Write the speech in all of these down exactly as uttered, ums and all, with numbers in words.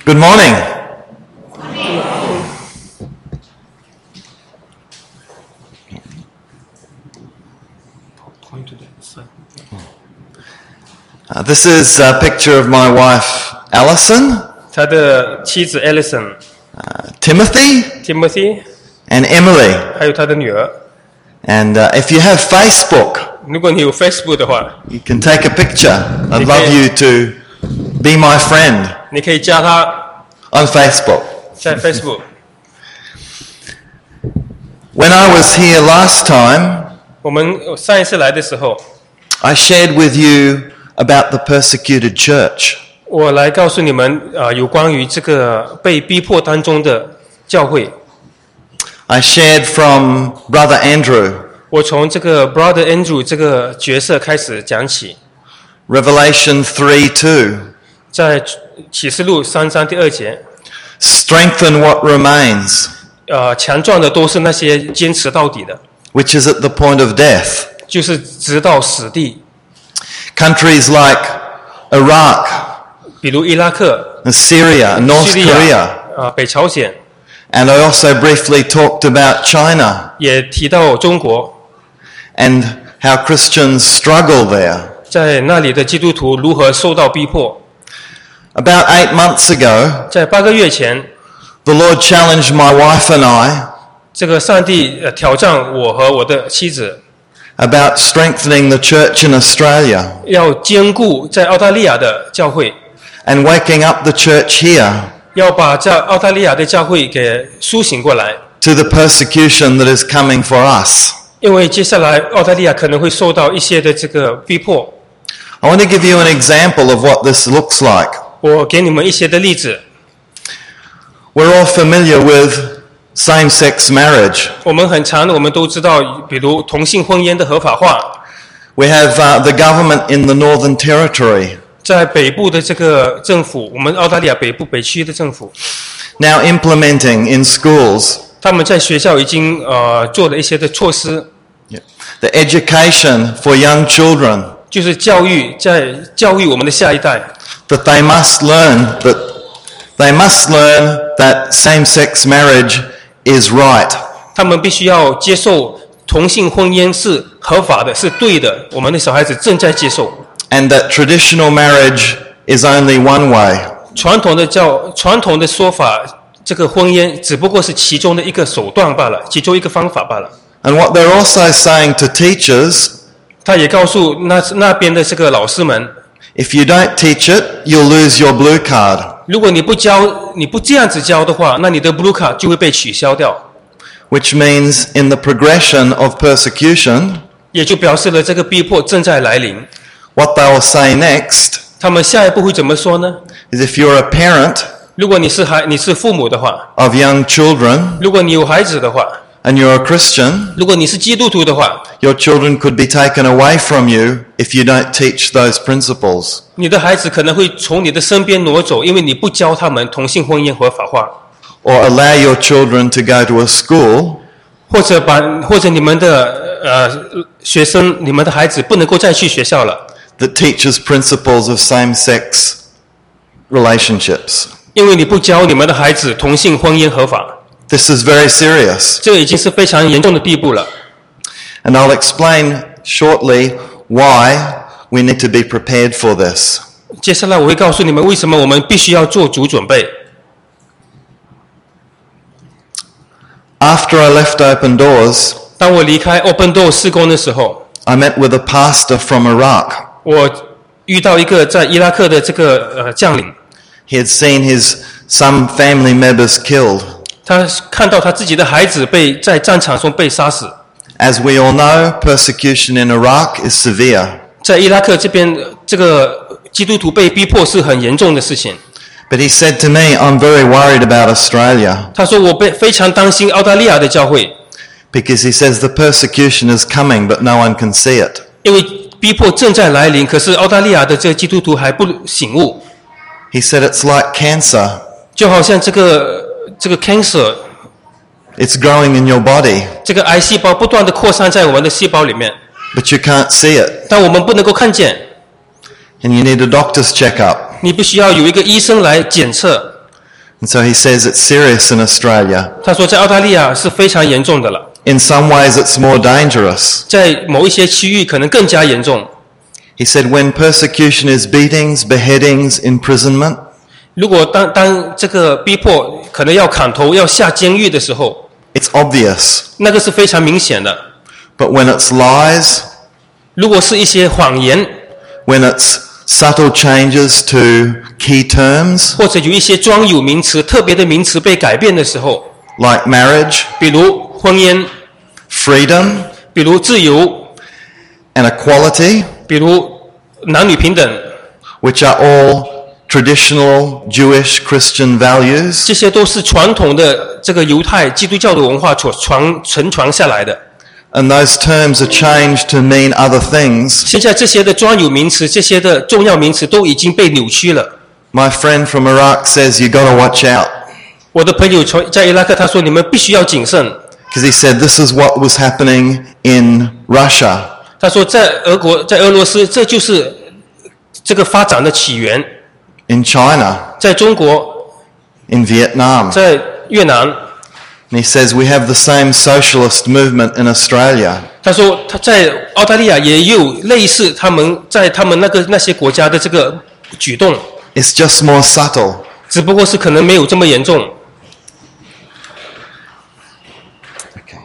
Good morning. Uh, this is a picture of my wife, Alison, 他的妻子 Alison、 uh, Timothy, Timothy， and Emily. 还有他的女儿。 And uh, if you have Facebook, 如果你有 Facebook 的话， you can take a picture. I'd Okay. love you to be my friend 你可以加他 on Facebook. 在 Facebook。 When I was here last time, 我们上一次来的时候， I shared with you about the persecuted church. 我来告诉你们啊、呃，有关于这个被逼迫当中的教会。 I shared from Brother Andrew, 我从这个 Brother Andrew 这个角色开始讲起， Revelation three two. 在启示录三章第二节， Strengthen what remains, 呃，强壮的都是那些坚持到底的， which is at the point of death. 就是直到死地。 Countries like Iraq, 比如伊拉克、 Syria, and North 叙利 Korea. 亚、啊、北朝鲜， And I also briefly talked about China 也提到中国， and how Christians struggle there. 在那里的基督徒如何受到逼迫。 About eight months ago, 在八个月前， the Lord challenged my wife and I 这个上帝呃挑战我和我的妻子， about strengthening the church in Australia 要兼顾在澳大利亚的教会， and waking up the church here 要把在澳大利亚的教会给苏醒过来， to the persecution that is coming for us. 因为接下来澳大利亚可能会受到一些的这个逼迫。 I want to give you an example of what this looks like. 我给你们一些的例子。 We're all familiar with same-sex marriage. 我们很常我们都知道，比如同性婚姻的合法化， We have uh, the government in the Northern Territory 在北部的这个政府，我们澳大利亚北部北区的政府， now implementing in schools 他们在学校已经呃做了一些的措施， the education for young children, 就是教育，在教育我们的下一代， that they must learn that they must learn that same-sex marriage is right. 他们必须要接受同性婚姻是合法的，是对的。我们的小孩子正在接受。 And that traditional marriage is only one way. 传统的教传统的说法，这个婚姻只不过是其中的一个手段罢了，其中一个方法罢了。 And what they're also saying to teachers, 他也告诉那那边的这个老师们， if you don't teach it, you'll lose your blue card. 如果你不教，你不这样子教的话，那你的 blue card 就会被取消掉， Which means in the progression of persecution, 也就表示了这个逼迫正在来临。 what they'll say next 他们下一步会怎么说呢？ is if you're a parent 如果你是孩，你是父母的话， of young children 如果你有孩子的话， and you're a Christian, 如果你是基督徒的话， your children could be taken away from you if you don't teach those principles. 你的孩子可能会从你的身边挪走，因为你不教他们同性婚姻合法化， Or allow your children to go to a school 或者把或者你们的呃学生，你们的孩子不能够再去学校了， that teaches principles of same-sex relationships. 因为你不教你们的孩子同性婚姻合法， This is very serious. 这已经是非常严重的地步了。 And I'll explain shortly why we need to be prepared for this. 接下来我会告诉你们为什么我们必须要做足准备。 After I left Open Doors, 当我离开 Open Door 事工的时候， I met with a pastor from Iraq. 我遇到一个在伊拉克的这个呃将领， He had seen his some family members killed. 他看到他自己的孩子被在战场中被杀死。 As we all know, persecution in Iraq is severe. 在伊拉克这边，这个基督徒被逼迫是很严重的事情。 But he said to me, I'm very worried about Australia 他说：“我被非常担心澳大利亚的教会， because he says the persecution is coming, but no one can see it. 因为逼迫正在来临，可是澳大利亚的这个基督徒还不醒悟， He said it's like cancer. 就好像这个这个 cancer， It's growing in your body, 这个癌细胞不断的扩散在我们的细胞里面， but you can't see it. 但我们不能够看见。 And you need a doctor's checkup. 你必须要有一个医生来检测， And so he says it's serious in Australia. 他说在澳大利亚是非常严重的了， In some ways it's more dangerous. 在某一些区域可能更加严重。 He said when persecution is beatings, beheadings, imprisonment, 如果当当这个逼迫可能要砍头、要下监狱的时候， it's obvious. 那个是非常明显的。 But when it's lies, 如果是一些谎言， when it's subtle changes to key terms, 或者有一些专有名词、特别的名词被改变的时候， like marriage, 比如婚姻， freedom, 比如自由， and equality, 比如男女平等， which are all traditional Jewish Christian values, 这些都是传统的这个犹太基督教的文化所传承传下来的。 and those terms are changed to mean other things. 现在这些的专有名词、这些的重要名词都已经被扭曲了。 My friend from Iraq says you got to watch out, 我的朋友从在伊拉克，他说你们必须要谨慎。 because he said this is what was happening in Russia. 他说在俄国，在俄罗斯，这就是这个发展的起源。 In China, 在中国， in Vietnam. 在越南， And he says we have the same socialist movement in Australia. 他说他在澳大利亚也有类似他们在他们那个那些国家的这个举动， It's just more subtle. 只不过是可能没有这么严重。 Okay.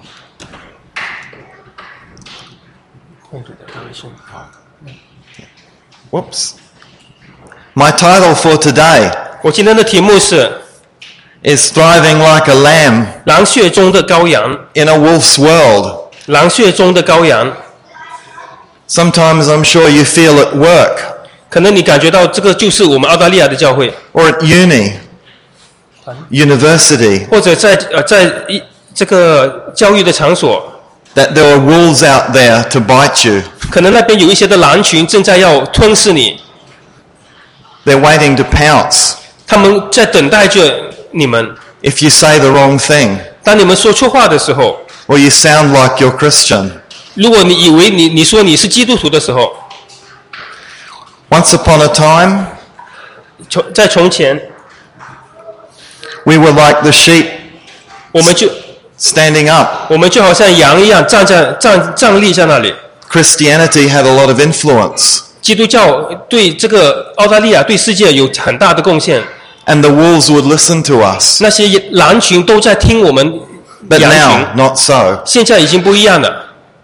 Whoops. My title for today 我今天的题目是 is Thriving Like a Lamb 狼血中的羔羊， in a Wolf's World. 狼血中的羔羊。 Sometimes I'm sure you feel at work 可能你感觉到这个就是我们澳大利亚的教会， or at uni, university, 或者在呃在一这个教育的场所， that there are wolves out there to bite you. 可能那边有一些的狼群正在要吞噬你， They're waiting to pounce 他们在等待着你们。 if you say the wrong thing 当你们说错话的时候， or you sound like you're Christian. 如果你以为你你说你是基督徒的时候， Once upon a time, 从在从前， we were like the sheep 我们就 standing up. 我们就好像羊一样站在站站立在那里。 Christianity had a lot of influence, 基督教对这个澳大利亚对世界有很大的贡献， and the wolves would listen to us. 那些狼群都在听我们 But 羊群。 now, not so. 现在已经不一样了。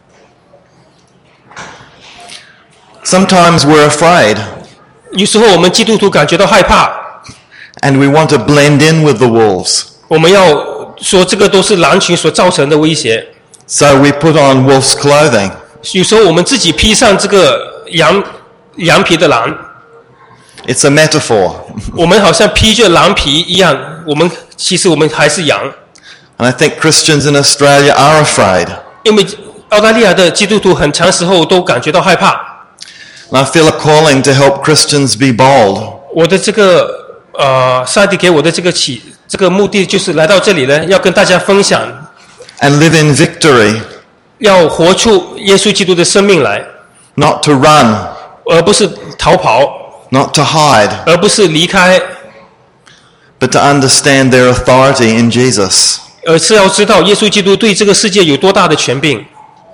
Sometimes we're afraid, 有时候我们基督徒感觉到害怕， and we want to blend in with the wolves. 我们要说这个都是狼群所造成的威胁。 So we put on wolf's clothing. 有时候我们自己披上这个羊羊皮的狼， It's a metaphor. 我们好像披着狼皮一样，我们其实我们还是羊。 And I think Christians in Australia are afraid. 因为澳大利亚的基督徒很长时候都感觉到害怕。 And I feel a calling to help Christians be bold. 我的这个呃，上帝给我的这个启这个目的就是来到这里呢，要跟大家分享， And live in victory, 要活出耶稣基督的生命来， not to run, 而不是逃跑， not to hide, 而不是离开， but to understand their authority in Jesus. 而是要知道耶稣基督对这个世界有多大的权柄。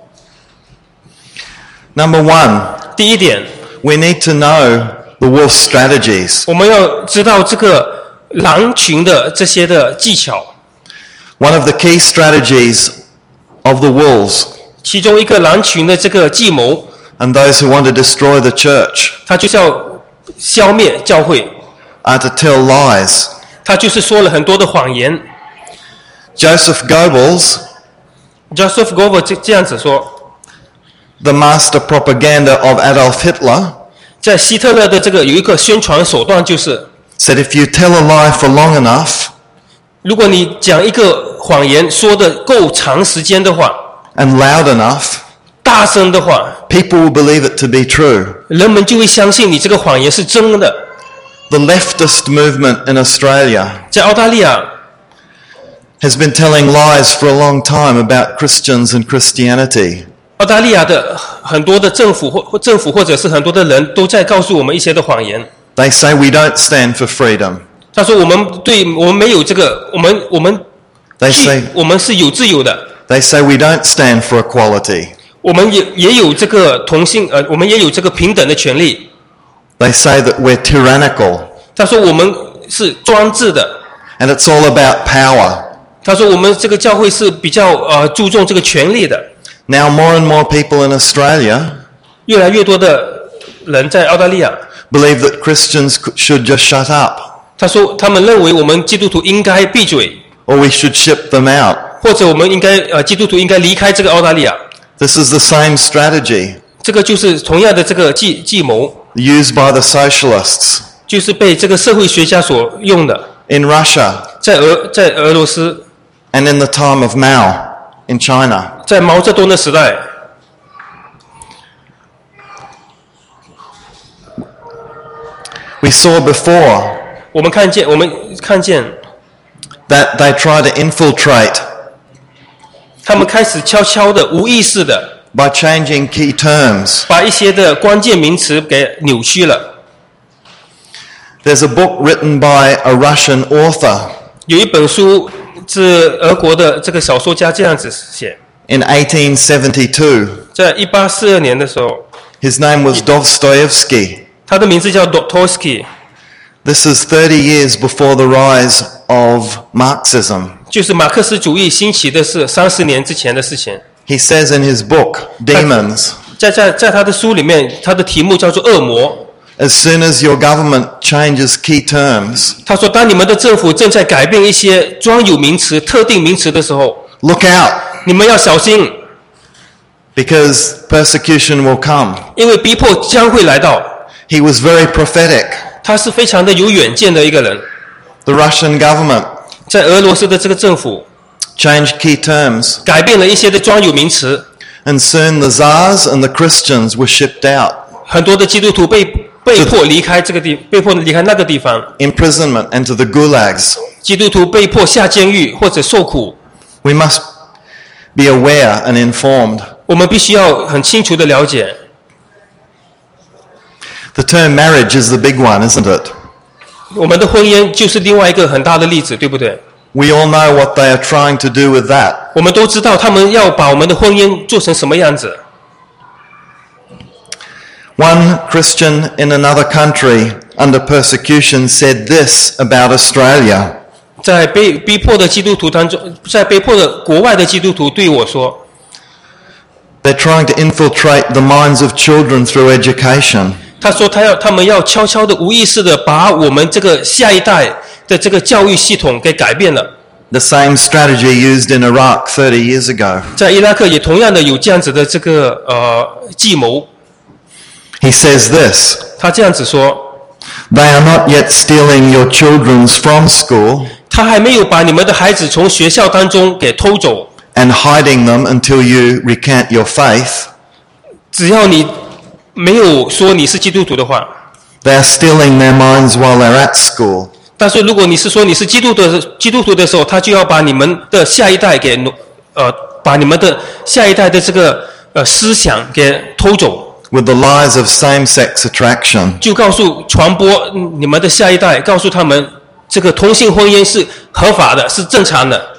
Number one, 第一点， we need to know the wolf's strategies. 我们要知道这个狼群的这些的技巧。 One of the key strategies of the wolves 其中一个狼群的这个计谋， and those who want to destroy the church 它就是要消灭教会， are to tell lies. 它就是说了很多的谎言。 Joseph Goebbels, Joseph Goebbels 这这样子说， the master propaganda of Adolf Hitler, 在希特勒的这个有一个宣传手段，就是 said if you tell a lie for long enough 如果你讲一个谎言说的够长时间的话， and loud enough, 大声的话， people will believe it to be true. 人们就会相信你这个谎言是真的。 The leftist movement in Australia 在澳大利亚， has been telling lies for a long time about Christians and Christianity. 澳大利亚的很多的政府或或政府或者是很多的人都在告诉我们一些的谎言。 They say we don't stand for freedom. 他说我们对我们没有这个，我们我们 They say 我们是有自由的， they say we don't stand for equality. 我们也也有这个同性呃，我们也有这个平等的权利。 They say that we're tyrannical. 他说我们是专制的， And it's all about power. 他说我们这个教会是比较呃注重这个权利的。 Now more and more people in Australia 越来越多的人在澳大利亚， believe that Christians should just shut up, 他说他们认为我们基督徒应该闭嘴， or we should ship them out. 或者我们应该呃基督徒应该离开这个澳大利亚。 This is the same strategy 这个就是同样的这个计计谋， used by the socialists 就是被这个社会学家所用的， in Russia 在俄在俄罗斯， and in the time of Mao in China. 在毛泽东的时代。 We saw before 我们看见，我们看见 that they try to infiltrate 他们开始悄悄的、无意识的 by changing key terms. 把一些的关键名词给扭曲了。 There's a book written by a Russian author 有一本书是俄国的这个小说家这样子写， in eighteen seventy-two. 在一八四二年的时候， His name was Dostoevsky. 他的名字叫 Dostoevsky， This is thirty years before the rise of Marxism. 就是马克思主义兴起的是三十年之前的事情。 He says in his book, Demons, 在在在他的书里面，他的题目叫做恶魔。 as soon as your government changes key terms, 他说，当你们的政府正在改变一些专有名词、特定名词的时候， look out, 你们要小心， because persecution will come. 因为逼迫将会来到。 He was very prophetic. 他是非常的有远见的一个人。 The Russian government 在俄罗斯的这个政府 changed key terms, 改变了一些的专有名词， and soon the Tsars and the Christians were shipped out. 很多的基督徒被被迫离开这个地，被迫离开那个地方。 Imprisonment and to the gulags. 基督徒被迫下监狱或者受苦。 We must be aware and informed. 我们必须要很清楚的了解。 The term marriage is the big one, isn't it? 我们的婚姻就是另外一个很大的例子，对不对？ We all know what they are trying to do with that. 我们都知道他们要把我们的婚姻做成什么样子。 One Christian in another country under persecution said this about Australia. 在被逼迫的基督徒当中，在被迫的国外的基督徒对我说， They're trying to infiltrate the minds of children through education. 他说他要他们要悄悄的、无意识的把我们这个下一代的这个教育系统给改变了。 The same strategy used in Iraq thirty years ago. 在伊拉克也同样的有这样子的这个呃计谋。 He says this, 他这样子说， they are not yet stealing your children from school 他还没有把你们的孩子从学校当中给偷走， and hiding them until you recant your faith. 只要你没有说你是基督徒的话， They are stealing their minds while they're at school. 但是如果你是说你是基督的基督徒的时候，他就要把你们的下一代给呃把你们的下一代的这个呃思想给偷走。 With the lies of same-sex attraction. 就告诉传播你们的下一代，告诉他们这个同性婚姻是合法的，是正常的。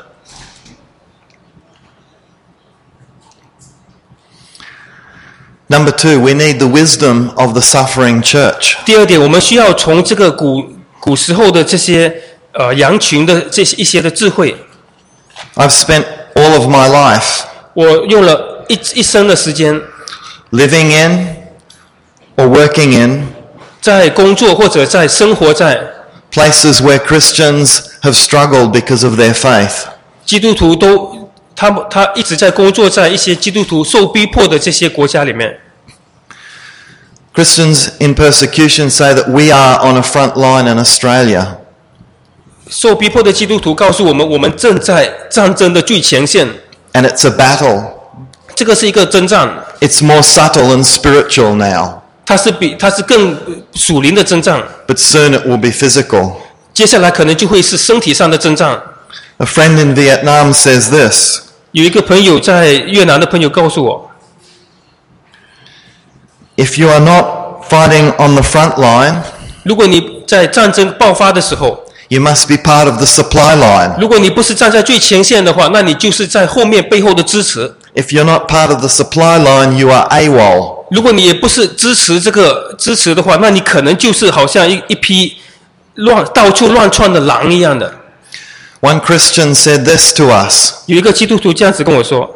Number two, we need the wisdom of the suffering church. 第二点，我们需要从这个古古时候的这些呃羊群的这些一些的智慧。 I've spent all of my life 我用了一一生的时间， living in or working in 在工作或者在生活在 places where Christians have struggled because of their faith. 基督徒都他们他一直在工作在一些基督徒受逼迫的这些国家里面。 Christians in persecution say that we are on a front line in Australia. 受逼迫的基督徒告诉我们，我们正在战争的最前线。 And it's a battle. 这个是一个征战， It's more subtle and spiritual now. 它是比它是更属灵的征战。 But soon it will be physical. 接下来可能就会是身体上的征战。 A friend in Vietnam says this, 有一个朋友在越南的朋友告诉我， if you are not fighting on the front line, 如果你在战争爆发的时候， you must be part of the supply line. 如果你不是站在最前线的话，那你就是在后面背后的支持。 If you're not part of the supply line, you are AWOL. 如果你也不是支持这个支持的话，那你可能就是好像一一批乱到处乱窜的狼一样的。 One Christian said this to us. 有一个基督徒这样子跟我说，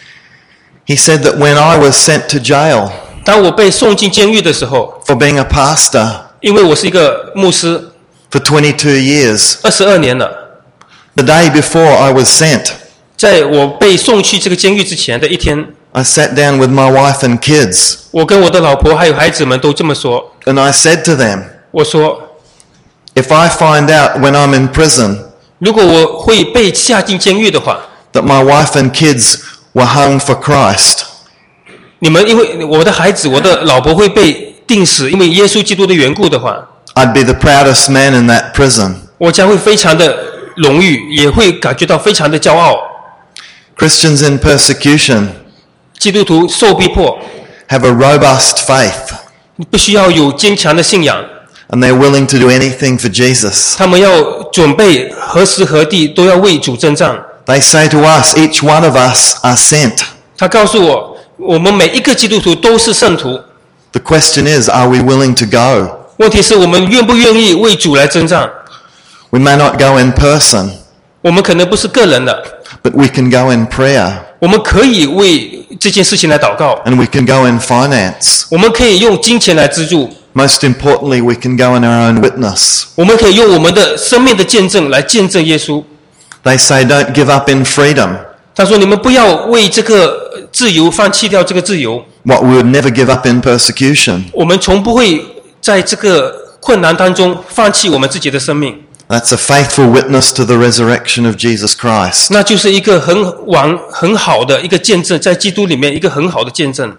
He said that when I was sent to jail 当我被送进监狱的时候， for being a pastor 因为我是一个牧师， for twenty-two years, 二十二年了， the day before I was sent, 在我被送去这个监狱之前的一天， I sat down with my wife and kids 我跟我的老婆还有孩子们都这么说。 and I said to them, 我说， if I find out when I'm in prison 如果我会被下进监狱的话， that my wife and kids were hung for Christ, 你们因为我的孩子、我的老婆会被钉死，因为耶稣基督的缘故的话， I'd be the proudest man in that prison. 我将会非常的荣誉，也会感觉到非常的骄傲。 Christians in persecution 基督徒受逼迫， have a robust faith 必须要有坚强的信仰， and they're willing to do anything for Jesus. 他们要准备何时何地都要为主征战。 They say to us, each one of us are sent. 他告诉我，我们每一个基督徒都是圣徒。 The question is, are we willing to go? 问题是我们愿不愿意为主来征战？ We may not go in person, 我们可能不是个人的， but we can go in prayer 我们可以为这件事情来祷告， and we can go in finance. 我们可以用金钱来资助， Most importantly, we can go in our own witness. 我们可以用我们的生命的见证来见证耶稣。 They say don't give up in freedom, 他说：“你们不要为这个自由放弃掉这个自由。 what we would never give up in persecution. 我们从不会在这个困难当中放弃我们自己的生命。 That's a faithful witness to the resurrection of Jesus Christ. 那就是一个很完很好的一个见证，在基督里面一个很好的见证。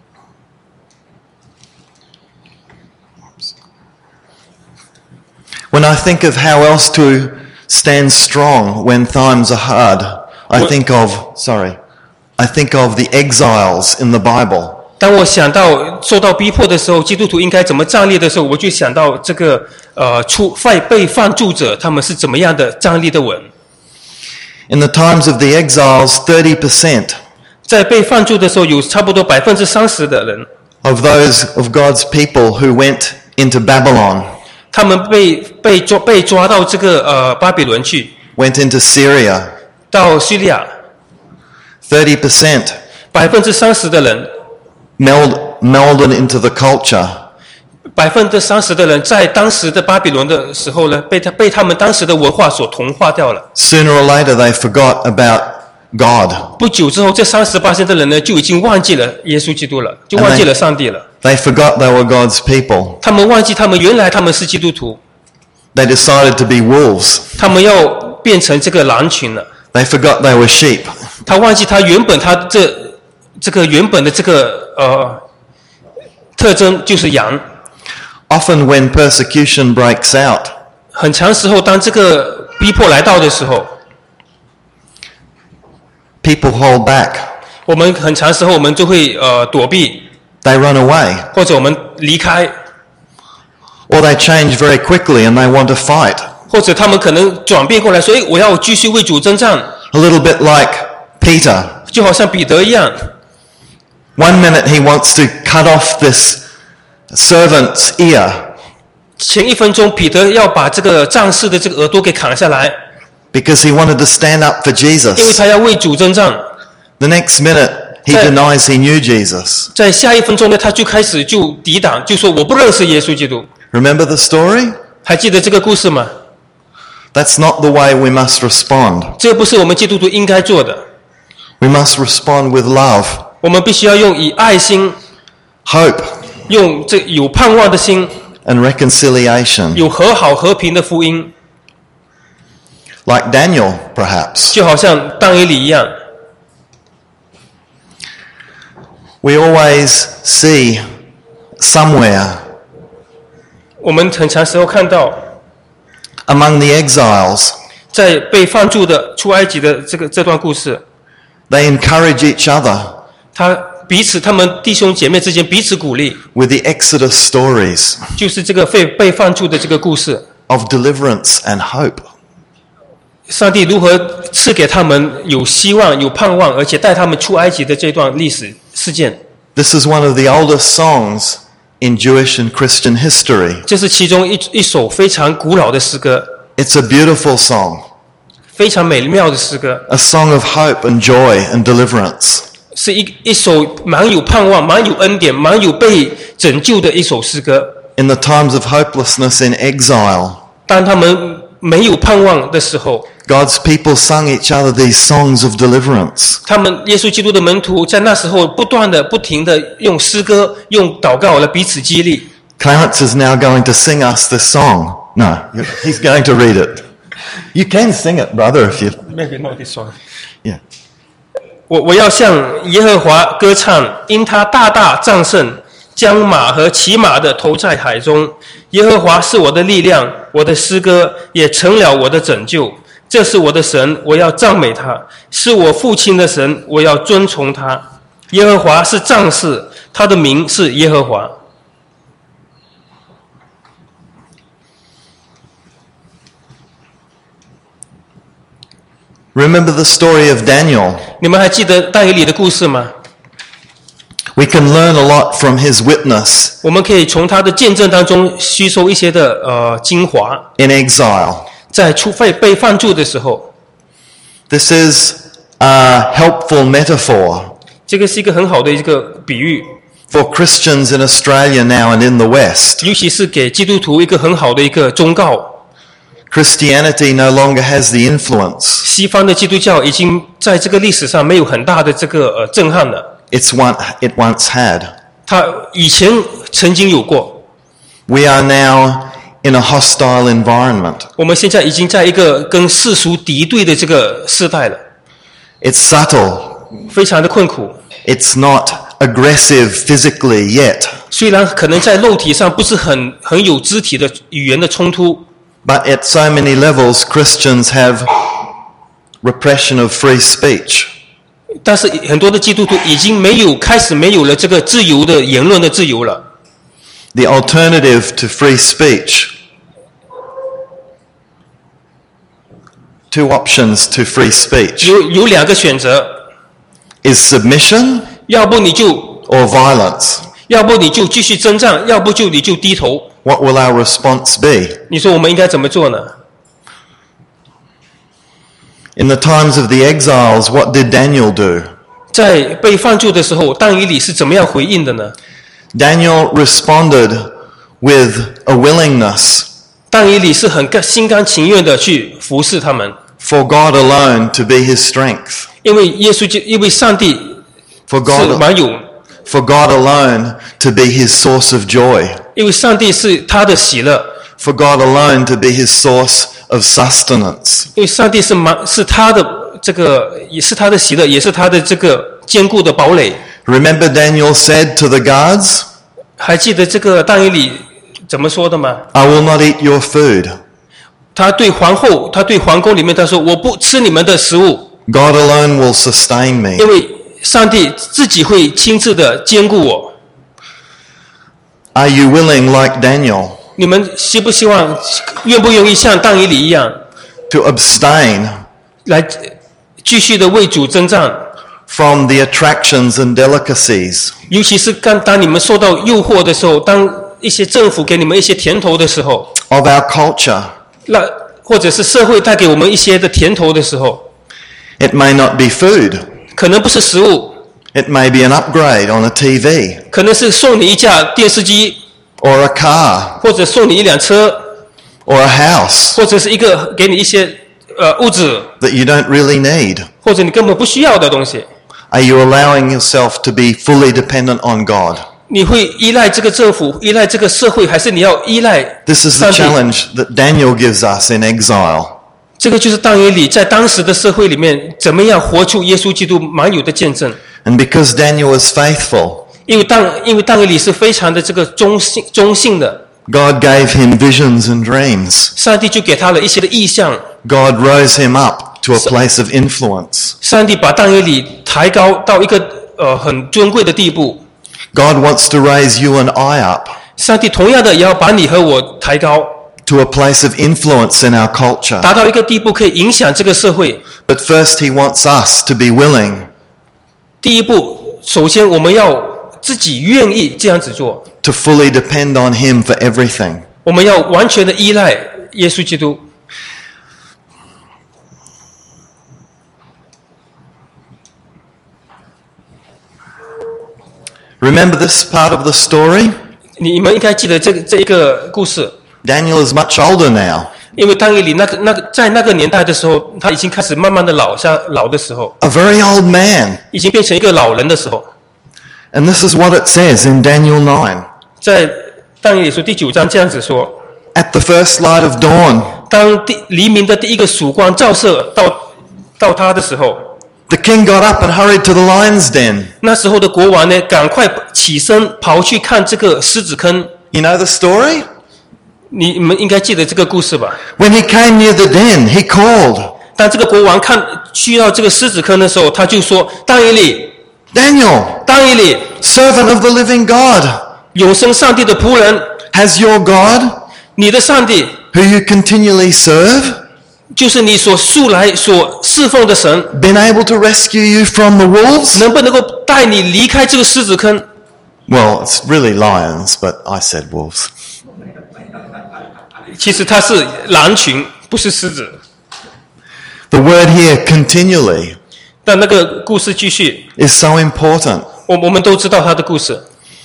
When I think of how else to stand strong when times are hard, I think of, sorry, I think of the exiles in the Bible. 当我想到受到逼迫的时候，基督徒应该怎么站立的时候，我就想到这个呃出被放逐者他们是怎么样的站立的稳。 In the times of the exiles, thirty percent 在被放逐的时候，有差不多百分之三十的人， of those of God's people who went into Babylon, 他们被被抓被抓到这个呃巴比伦去， went into Syria. 到叙利亚， thirty percent 百分之三十的人， meld, melded into the culture. 百分之三十的人在当时的巴比伦的时候呢，被他被他们当时的文化所同化掉了。 Sooner or later, they forgot about God. 不久之后，这三十八的人呢，就已经忘记了耶稣基督了，就忘记了上帝了。 They forgot they were God's people. 他们忘记他们原来他们是基督徒， They decided to be wolves. 他们要变成这个狼群了。 They forgot they were sheep. 他忘记他原本他这这个原本的这个呃特征就是羊。 Often when persecution breaks out, 很长时候，当这个逼迫来到的时候， people hold back. 我们很长时候我们就会呃躲避， They run away. 或者我们离开， Or they change very quickly and they want to fight. 或者他们可能转变过来说：“诶，我要继续为主征战。 A little bit like Peter. ” 就好像彼得一样， One minute he wants to cut off this servant's ear. 前一分钟彼得要把这个战士的这个耳朵给砍下来， Because he wanted to stand up for 因为 Jesus. 他要为主征战。 The next minute, he Hey. denies he knew Jesus. 在下一分钟呢，他就开始就抵挡，就说我不认识耶稣基督。 Remember the story? 还记得这个故事吗？ That's not the way we must respond. 这不是我们基督徒应该做的。 We must respond with love, 我们必须要用以爱心， hope, 用这有盼望的心， and reconciliation. 有和好和平的福音， Like Daniel, perhaps. 就好像但以理一样。 We always see somewhere 我们很长时候看到， among the exiles, 在被放逐的出埃及的这个这段故事， they encourage each other 他彼此他们弟兄姐妹之间彼此鼓励， with the Exodus stories 就是这个被被放逐的这个故事。 of deliverance and hope. 上帝如何赐给他们有希望、有盼望，而且带他们出埃及的这段历史事件。 This is one of the oldest songs in Jewish and Christian history. 这是其中一一首非常古老的诗歌， It's a beautiful song, 非常美妙的诗歌， a song of hope and joy and deliverance. 是一一首蛮有盼望、蛮有恩典、蛮有被拯救的一首诗歌。 In the times of hopelessness in exile, 当他们没有盼望的时候， God's people sung each other these songs of deliverance. 他们耶稣基督的门徒在那时候不断的、不停的用诗歌、用祷告来彼此激励。 Clarence is now going to sing us this song. No, he's going to read it. You can sing it, brother, if you... Maybe not this one. Yeah. 我我要向耶和华歌唱，因他大大战胜，将马和骑马的投在海中。耶和华是我的力量，我的诗歌也成了我的拯救。这是我的神，我要赞美他；是我父亲的神，我要尊崇他。耶和华是战士，他的名是耶和华。 Remember the story of Daniel. 你们还记得但以理的故事吗？ We can learn a lot from his witness 我们可以从他的见证当中吸收一些的呃精华。 in exile. 在出被被放逐的时候， This is a helpful metaphor 这个是一个很好的一个比喻， for Christians in Australia now and in the West. 尤其是给基督徒一个很好的一个忠告。 Christianity no longer has the influence 西方的基督教已经在这个历史上没有很大的这个呃震撼了， it's one, it once had. 它以前曾经有过。 We are now in a hostile environment. 我们现在已经在一个跟世俗敌对的这个时代了， It's subtle. 非常的困苦。 It's not aggressive physically yet. 虽然可能在肉体上不是很很有肢体的语言的冲突， But at so many levels, Christians have repression of free speech. 但是很多的基督徒已经没有开始没有了这个自由的言论的自由了。 The alternative to free speech, two options to free speech, 有有两个选择， is submission 要不你就 or violence. 要不你就继续征战，要不就你就低头。 What will our response be? 你说我们应该怎么做呢？ In the times of the exiles, what did Daniel do? 在被放逐的时候，但以理是怎么样回应的呢？ Daniel responded with a willingness 但以理是很甘心甘情愿的去服侍他们， for God alone to be his strength, 因为耶稣就因为上帝 for 是 God, 蛮有， for God alone to be his source of joy, 因为上帝是他的喜乐， for God alone to be his source of sustenance. 因为上帝是蛮是他的这个也是他的喜乐，也是他的这个坚固的堡垒。 Remember Daniel said to the guards, 还记得这个但以理怎么说的吗？ I will not eat your food. 他对皇后，他对皇宫里面他说：“我不吃你们的食物， God alone will sustain me. 因为上帝自己会亲自的兼顾我。” Are you willing, like Daniel, 你们希不希望，愿不愿意像但以理一样， to abstain 来继续的为主征战？ from the attractions and delicacies 尤其是当当你们受到诱惑的时候，当一些政府给你们一些甜头的时候， of our culture? 那或者是社会带给我们一些的甜头的时候， It may not be food. 可能不是食物， It may be an upgrade on a T V 可能是送你一架电视机， or a car 或者送你一辆车， or a house 或者是一个给你一些呃物质， that you don't really need. 或者你根本不需要的东西。 Are you allowing yourself to be fully dependent on God? 你会依赖这个政府，依赖这个社会，还是你要依赖 This is the 上帝？ challenge that Daniel gives us in exile. 这个就是但以理在当时的社会里面，怎么样活出耶稣基督蛮有的见证。 And because Daniel was faithful, 因为但因为但以理是非常的这个忠信忠信的， God gave him visions and dreams. 上帝就给他了一些的意象， God rose him up to a place of influence. 上帝把但以理抬高到一个呃很尊贵的地步。 God wants to raise you and I up 上帝同样的也要把你和我抬高， to a place of influence in our culture. 达到一个地步可以影响这个社会。 But first he wants us to be willing 第一步，首先我们要自己愿意这样子做， to fully depend on him for everything. 我们要完全的依赖耶稣基督。 Remember this part of the story? 你们应该记得这个这一个故事， Daniel is much older now. 因为但以理那个那个在那个年代的时候，他已经开始慢慢的老，像老的时候， A very old man. 已经变成一个老人的时候。 And this is what it says in Daniel nine. 在但以理书第九章这样子说： At the first light of dawn, 当第黎明的第一个曙光照射到到他的时候， the king got up and hurried to the lion's den. 那时候的国王呢，赶快起身跑去看这个狮子坑。 You know the story? 你你们应该记得这个故事吧？ When he came near the den, he called, 当这个国王看去到这个狮子坑的时候，他就说：“但以理， Daniel, 但以理， servant of the living God, 永生上帝的仆人， has your God, 你的上帝 who you continually serve, 就是你所素来所侍奉的神， been able to rescue you from the wolves?” 能不能够带你离开这个狮子坑？ Well, it's really lions, but I said wolves. 其实他是狼群，不是狮子。 The word here, continually, 但那个故事继续， is so important. 我我们都知道他的故事。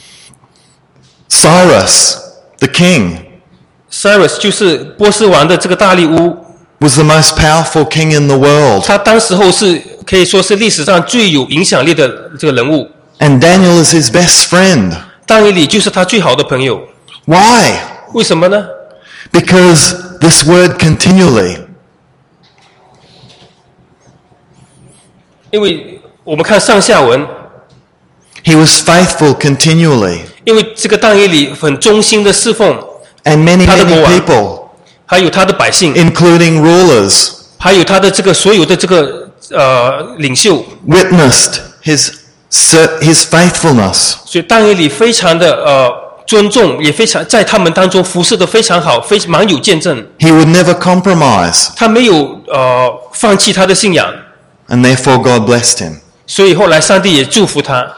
Cyrus, the king, Cyrus 就是波斯王的这个大力乌， was the most powerful king in the world. 他当时候是可以说是历史上最有影响力的这个人物。 And Daniel is his best friend. 但以理就是他最好的朋友。 Why? 为什么呢？ Because this word continually, 因为我们看上下文， he was faithful continually. 因为这个但以理很忠心的侍奉， And many, Other many one. people, 还有他的百姓， including rulers, 还有他的这个所有的这个呃领袖， witnessed his, his faithfulness. 所以但以理非常的呃尊重，也非常在他们当中服侍的非常好，非蛮有见证。 He would never compromise, 他没有呃放弃他的信仰， and therefore God blessed him. 所以后来上帝也祝福他。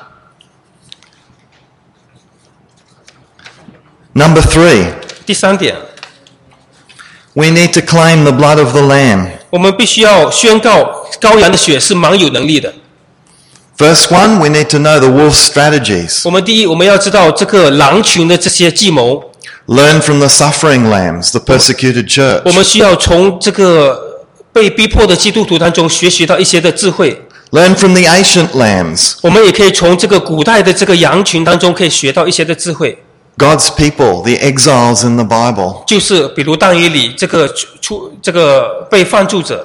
Number three, 第三点， we need to claim the blood of the Lamb. 我们必须要宣告羔羊的血是蛮有能力的。 Verse one, we need to know the wolf's strategies. 我们第一，我们要知道这个狼群的这些计谋， Learn from the suffering lambs, the persecuted church. 我们需要从这个被逼迫的基督徒当中学习到一些的智慧。 Learn from the ancient lambs, 我们也可以从这个古代的这个羊群当中可以学到一些的智慧。 God's people, the exiles in the Bible. 就是比如但以理这个出出这个被放逐者，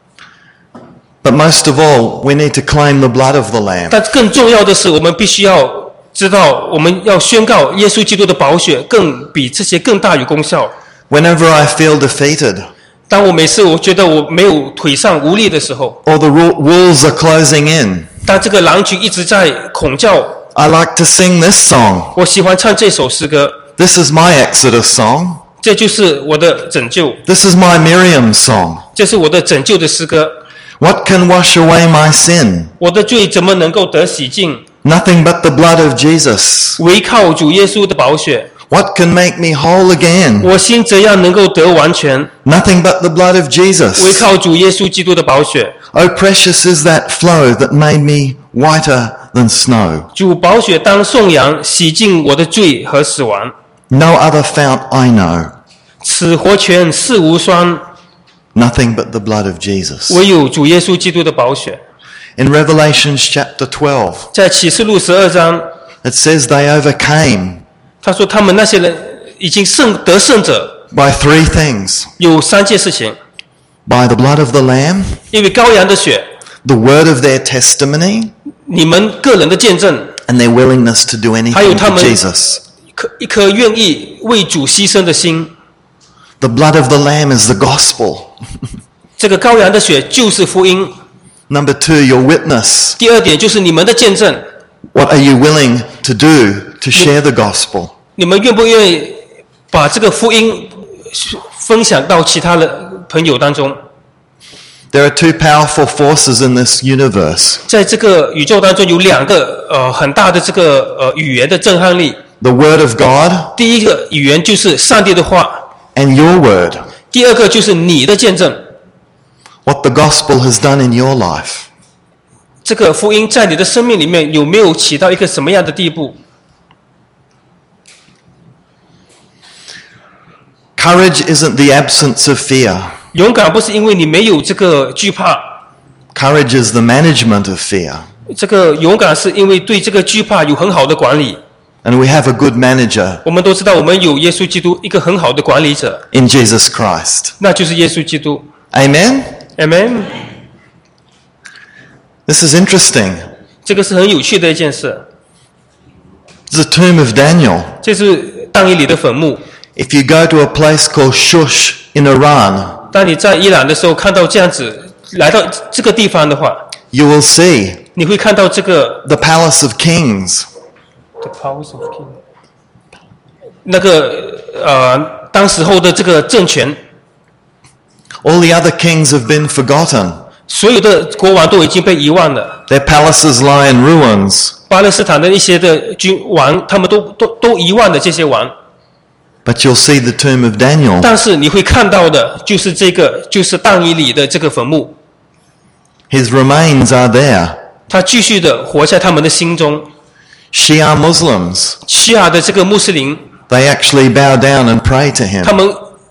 But most of all, we need to claim the blood of the Lamb. 但更重要的是，我们必须要知道，我们要宣告耶稣基督的宝血更比这些更大有功效。 Whenever I feel defeated, 当我每次我觉得我没有腿上无力的时候， or the wolves are closing in, 当这个狼群一直在恐叫， I like to sing this song. 我喜欢唱这首诗歌， This is my Exodus song. 这就是我的拯救， This is my Miriam song. 这是我的拯救的诗歌。 What can wash away my sin? 我的罪怎么能够得洗净？ Nothing but the blood of Jesus. 唯靠主耶稣的宝血。 What can make me whole again? 我心怎样能够得完全？ Nothing but the blood of 唯 Jesus. 靠主耶稣基督的宝血。 Oh, precious is that flow that made me whiter than snow. 主宝血当颂扬，洗净我的罪和死亡。 No other fount I know. 此活泉是无双， Nothing but the blood of Jesus. 唯有主耶稣基督的宝血。 In Revelations chapter twelve, 在启示录十二章， it says they overcame 他说他们那些人已经胜得胜者 by three things. 有三件事情： By the blood of the Lamb, 因为羔羊的血， the word of their testimony, 你们个人的见证， and their willingness to do 还 anything 有他 for 们 Jesus. 一颗一颗愿意为主牺牲的心。 The blood of the Lamb is the gospel. 这个羔羊的血就是福音。 Number two, your witness. 第二点就是你们的见证， What are you willing to do to share the gospel? 你们愿不愿意把这个福音分享到其他的朋友当中。 There are two powerful forces in this universe. 在这个宇宙当中有两个呃很大的这个呃语言的震撼力。 The Word of God 第一个语言就是上帝的话， and your word. 第二个就是你的见证。 What the gospel has done in your life. 这个福音在你的生命里面有没有起到一个什么样的地步？ Courage isn't the absence of fear. 勇敢不是因为你没有这个惧怕， Courage is the management of fear. 这个勇敢是因为对这个惧怕有很好的管理。 And we have a good manager 我们都知道，我们有耶稣基督一个很好的管理者， in Jesus Christ. 那就是耶稣基督。 Amen? Amen。 This is interesting. 这个是很有趣的一件事。 It's the tomb of Daniel. 这是但以理的坟墓。 If you go to a place called Shush in Iran, 当你在伊朗的时候看到这样子，来到这个地方的话， you will see 你会看到这个 the palace of kings. The powers of king 那个呃，当时候的这个政权， All the other kings have been forgotten. 所有的国王都已经被遗忘了。 Their palaces lie in ruins. 巴勒斯坦的一些的君王，他们都都都遗忘了这些王。 But you'll see the tomb of Daniel. 但是你会看到的就是这个，就是但以理的这个坟墓， His remains are there. 他继续的活在他们的心中。 Shia Muslims, 西亚的这个穆斯林， they actually bow down and pray to him. 他们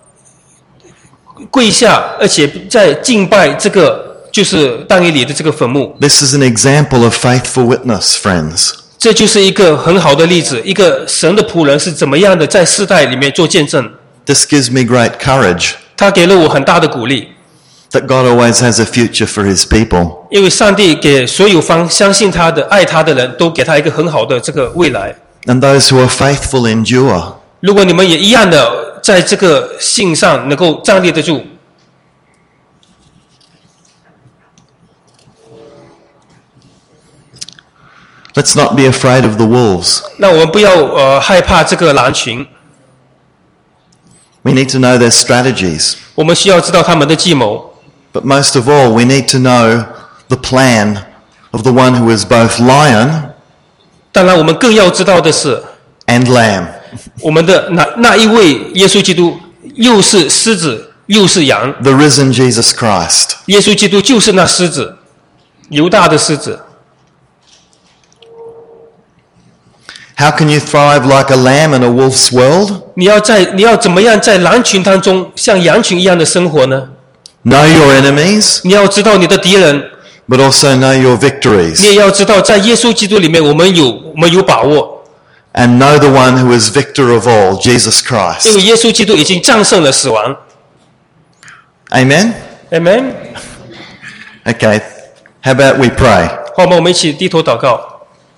跪下，而且在敬拜这个就是但以理的这个坟墓。 This is an example of faithful witness, friends. 这就是一个很好的例子，一个神的仆人是怎么样的在世代里面做见证。 This gives me great courage 他给了我很大的鼓励， that God always has a future for his people. 因为上帝给所有方相信他的、爱他的人都给他一个很好的这个未来。 And those who are faithful endure. 如果你们也一样的在这个信上能够站立得住， Let's not be afraid of the wolves. 那我们不要呃害怕这个狼群， We need to know their strategies. 我们需要知道他们的计谋。 But most of all, we need to know the plan of the one who is both lion 当然，我们更要知道的是， and lamb. 我们的那那一位耶稣基督又是狮子又是羊， The risen Jesus Christ. 耶稣基督就是那狮子，犹大的狮子。 How can you thrive like a lamb in a wolf's world? 你要在你要怎么样在狼群当中像羊群一样的生活呢？ Know your enemies, 你要知道你的敌人， but also know your 你 victories. 也要知道在耶稣基督里面我们有我们有把握， And know the one who is victor of all, Jesus 因为 Christ. 耶稣基督已经战胜了死亡。 Amen? Amen。 Okay. How about we pray? 好吗？我们一起低头祷告。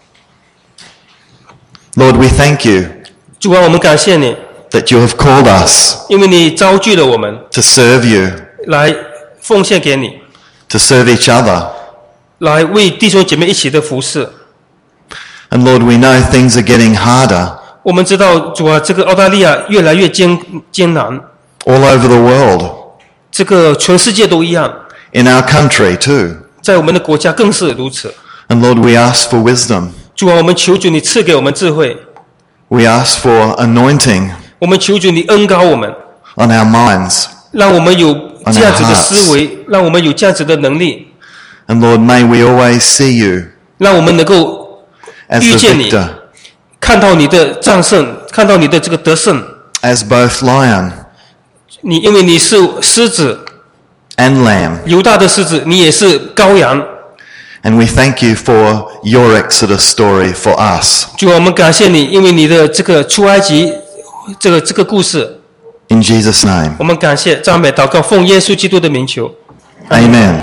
Lord, we thank you 主啊，我们感谢你， that you have called us 因为你召聚了我们 to serve you, 来奉献给你， to serve each other. 来为弟兄姐妹一起的服侍。 And Lord, we know things are getting harder 我们知道主啊，这个澳大利亚越来越艰艰难， all over the world, 这个全世界都一样， in our country too. 在我们的国家更是如此。 And Lord, we ask for wisdom. 主啊，我们求主你赐给我们智慧， We ask for anointing 我们求主你恩膏我们， on our minds. 让我们有这样子的思维，让我们有这样子的能力， And Lord, may we always see you 让我们能够 as 遇 the 见你， victor, 看到你的战胜，看到你的这个得胜。 as both lion 你因为你是狮子， and lamb. 犹大的狮子，你也是羔羊。 And we thank you for your Exodus story for us. 主啊，我们感谢你，因为你的这个出埃及这个这个故事， In Jesus' name. 我们感谢、赞美、祷告，奉耶稣基督的名求。 Amen.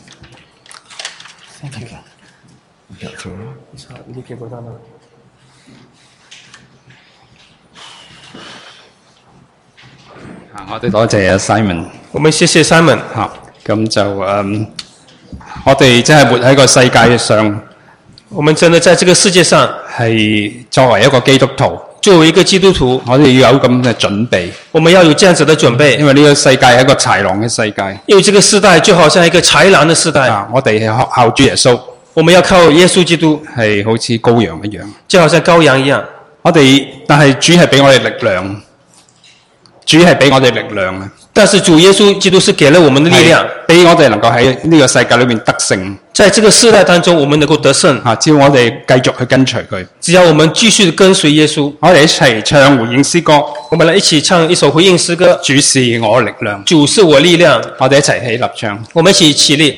啊，我哋多謝阿 Simon 我們謝謝 Simon。 嚇，咁就誒、嗯，我哋真係活喺個世界上， 我們真的在這個世界上， 係作為一個基督徒， 作為一個基督徒， 我哋要有咁嘅準備， 我們要有這樣子的準備。 因為呢個世界係一個豺狼嘅世界。 因為這個世代就好像一個豺狼的世代。 啊，我哋係靠主耶穌， 我們要靠耶穌基督， 係好似羔羊一樣， 就好像羔羊一樣。我哋但係主係俾我哋力量，主係俾我哋力量嘅。 但是主耶穌基督是給了我們的力量， 俾我哋能夠喺呢個世界裏面得勝。 在這個世代當中，我們能夠得勝。 啊，只要我哋繼續去跟隨佢， 只要我們繼續跟隨耶穌， 我哋一齊唱回應詩歌。 我們來一起唱一首回應詩歌。 主是我力量， 主是我力量。 我哋一齊起立唱。 我們一起起立。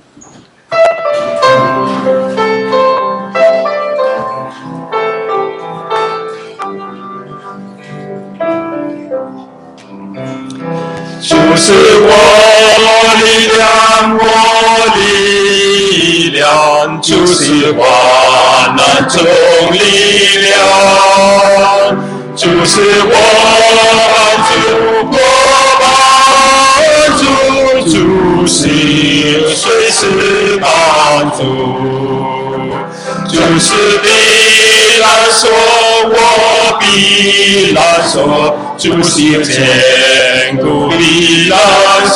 主是我力量，我力量，主是患难中力量，主是我主我帮助，主是随时帮助，主是必然说，我必然说，主是坚固必然说，